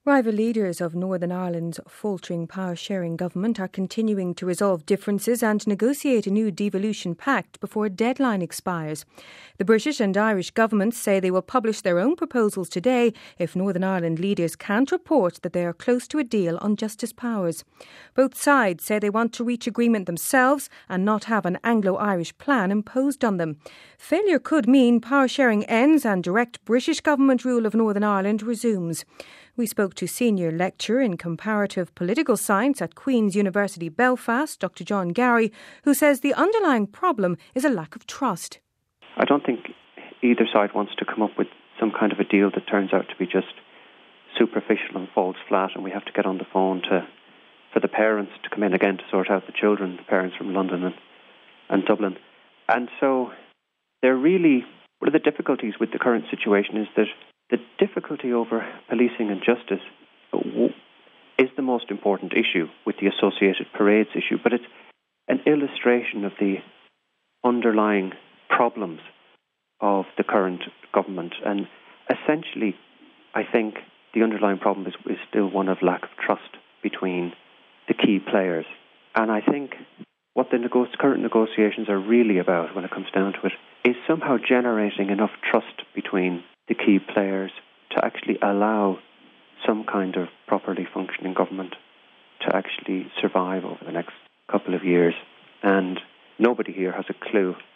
Rival leaders of Northern Ireland's faltering power-sharing government are continuing to resolve differences and negotiate a new devolution pact before a deadline expires. The British and Irish governments say they will publish their own proposals today if Northern Ireland leaders can't report that they are close to a deal on justice powers. Both sides say they want to reach agreement themselves and not have an Anglo-Irish plan imposed on them. Failure could mean power-sharing ends and direct British government rule of Northern Ireland resumes. We spoke to Senior Lecturer in Comparative Political Science at Queen's University Belfast, Dr John Garry, who says the underlying problem is a lack of trust. I don't think either side wants to come up with some kind of a deal that turns out to be just superficial and falls flat, and we have to get on the phone for the parents to come in again to sort out the children, the parents from London and Dublin. And so one of the difficulties with the current situation is that the difficulty over policing and justice is the most important issue with the associated parades issue, but it's an illustration of the underlying problems of the current government. And essentially, I think the underlying problem is still one of lack of trust between the key players. And I think what the current negotiations are really about, when it comes down to it, is somehow generating enough trust between the key players to actually allow some kind of properly functioning government to actually survive over the next couple of years. And nobody here has a clue